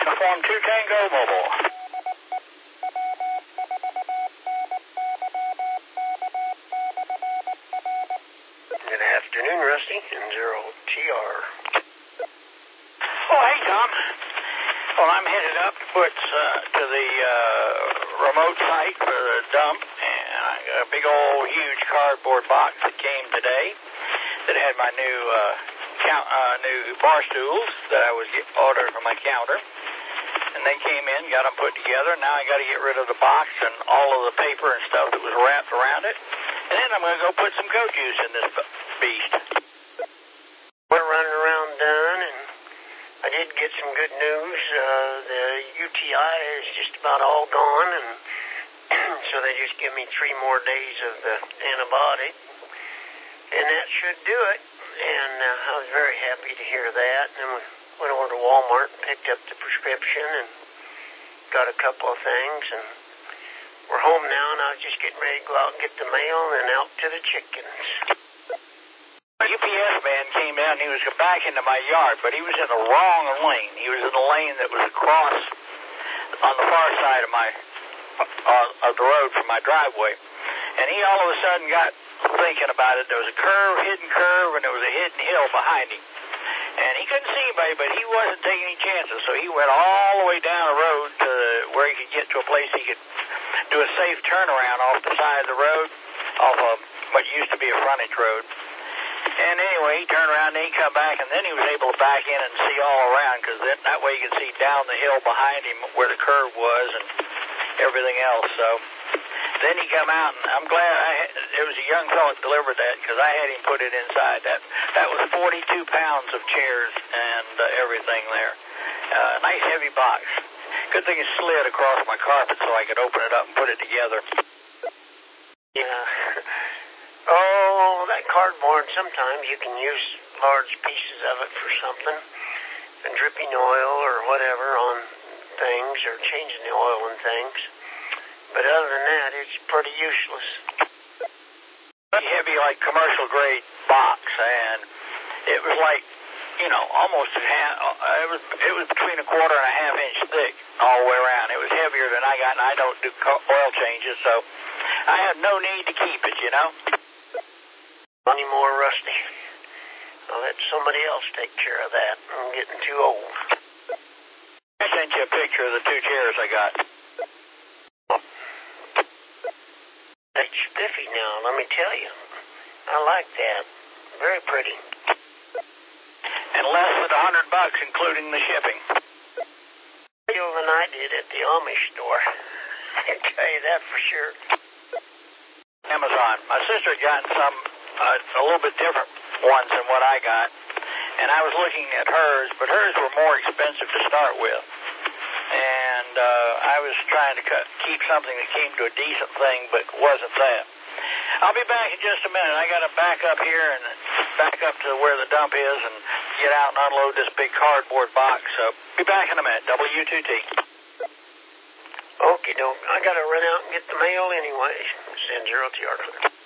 Uniform 2 Tango Mobile. Good afternoon, Rusty. N0TR. Oh, hey, Tom. Well, I'm headed up to the remote site for the dump, and I got a big old huge cardboard box that came today that had my new bar stools that I was ordering from my counter. And they came in, got them put together, and now I got to get rid of the box and all of the paper and stuff that was wrapped around it. And then I'm going to go put some goat juice in this beast. We're running around done, and I did get some good news. The UTI is just about all gone, and so they just give me 3 more days of the antibiotic, and that should do it. And I was very happy to hear that. And we went over to Walmart and picked up the prescription and got a couple of things, and we're home now, and I was just getting ready to go out and get the mail and out to the chickens. A UPS man came down, he was back into my yard, but he was in the wrong lane. He was in the lane that was across on the far side of the road from my driveway. And he all of a sudden got thinking about it. There was a hidden curve, and there was a hidden hill behind him. And he couldn't see anybody, but he wasn't taking any chances, so he went all the way down the road to where he could get to a place he could do a safe turnaround off the side of the road, off of what used to be a frontage road. And anyway, he turned around, and he come back, and then he was able to back in and see all around, because that way he could see down the hill behind him where the curve was and everything else. So then he come out, and I'm glad it was a young fellow that delivered that, because I had him put it inside. That was 42 pounds of chairs and everything there. Nice heavy box. Good thing it slid across my carpet so I could open it up and put it together. Yeah. Oh, that cardboard, sometimes you can use large pieces of it for something, and dripping oil or whatever on things, or changing the oil and things. But other than that, it's pretty useless. Heavy, like commercial grade box, and it was like, almost it was between a quarter and a half inch thick all the way around. It was heavier than I got, and I don't do oil changes, so I had no need to keep it, Any more, Rusty? I'll let somebody else take care of that. I'm getting too old. I sent you a picture of the 2 chairs I got. That's spiffy now, let me tell you. I like that. Very pretty. And less than $100, including the shipping. Deal than I did at the Amish store. I can tell you that for sure. Amazon. My sister had gotten some a little bit different ones than what I got, and I was looking at hers, but hers were more expensive to start with. And I was trying to keep something that came to a decent thing, but wasn't that. I'll be back in just a minute. I got to back up here and back up to where the dump is and get out and unload this big cardboard box. So be back in a minute. W2T. Okie doke. I got to run out and get the mail anyways. Send 0TR.